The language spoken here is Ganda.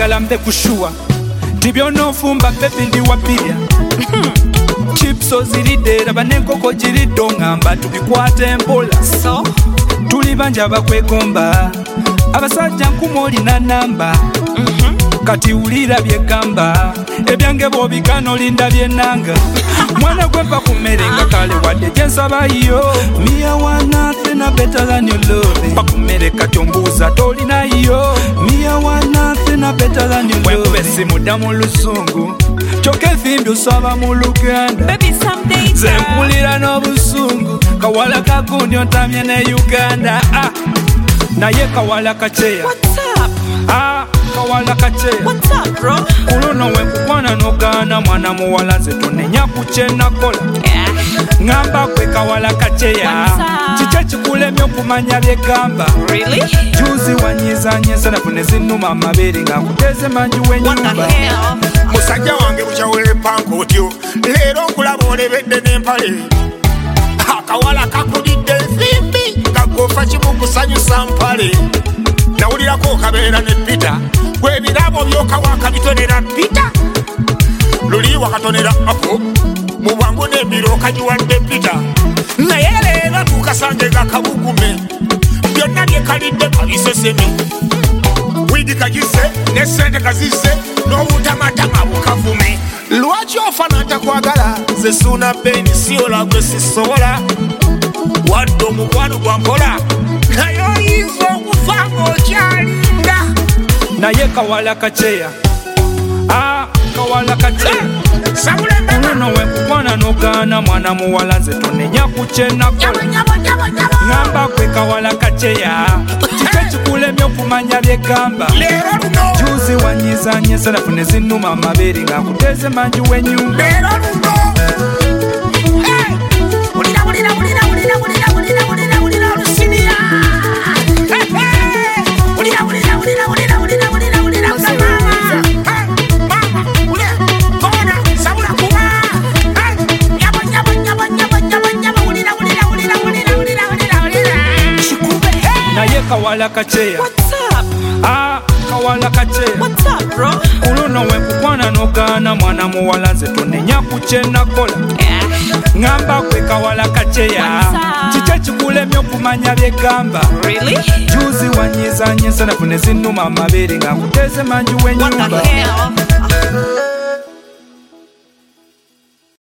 oyagala mbe kushua tibyonofumba pepi ndi wapirya chips oziridde raba n'enkoko giridde oŋŋamba tubikwate mpola So? tuli banja bakwegomba abasajja nkuma olina namba kati wulira byegamba ebyange bw'obigana olinda byennanga mwana gwe mpa ku mmere nga kale wadde gye nsabayo miya wanathina better than your love mpa ku mmere kati ombuuza tolinayo miya wanathina better than your love bwenkuba essimu dda mu lusungu kyokka ensimbi osaba mu luganda Baby, someday, nze mpulira n'obusungu kawala kagundi ontamye ne uganda naye kawala kaceya What's up? kawala kaceya What's up, bro? kuluno wenkukwana n'ogaana mwana muwala nze tonenya ku kyenakola Yeah. ŋŋamba kwe kawala kaceya kiki ekikulemye okumanya byegamba Really? juzi wanyizanya ensanafu ne zinnuma amabeere ng'akuteeze manju What w'ennyumba the hell? musajja wange bukyaweepanka otyo leero nkulaba olebedde n'empale akawala kakudidde ensimbi kagofa kimu kusanyusa mpale nawulirako okabeera ne pita gwebirabo byokawaka bitonera pita luli wakatonera ako mu bwangu n'embiro okagiwadde pita naye leero tukasange gakabugume byonna byekalidde kabiseseme widi kagise ne sente kazise n'obutamatama bukavume lwaki ofana ntakwagala ze suuna beni siola gwe sisobola wadde omukwano gwa mpola naye oyinza okufa ng'okyalinda naye kawala kaceya kawala kaceya kuluno wenkukwana n'ogaana mwana muwala nze tonenya ku kyenakola ŋŋamba kwe kawala kaceya kiki ekikulemye okumanya byegamba leero luno juzi wanyizanya ensanafu ne zinnuma amabeere ng'akuteeze manju w'ennyumba leero luno ulira olusiniya naye kawala kaceya What's up? kawala kaceya What's up, bro? kuluno wenkukwana n'ogaana mwana muwala nze tonenya ku kyenakola Yeah. ŋŋamba kwe kawala kaceya kiki ekikulemye okumanya byegamba Really? juzi wanyizanya ensanafu ne zinnuma amabeere ng'akuteeze manju What the w'ennyumba hell?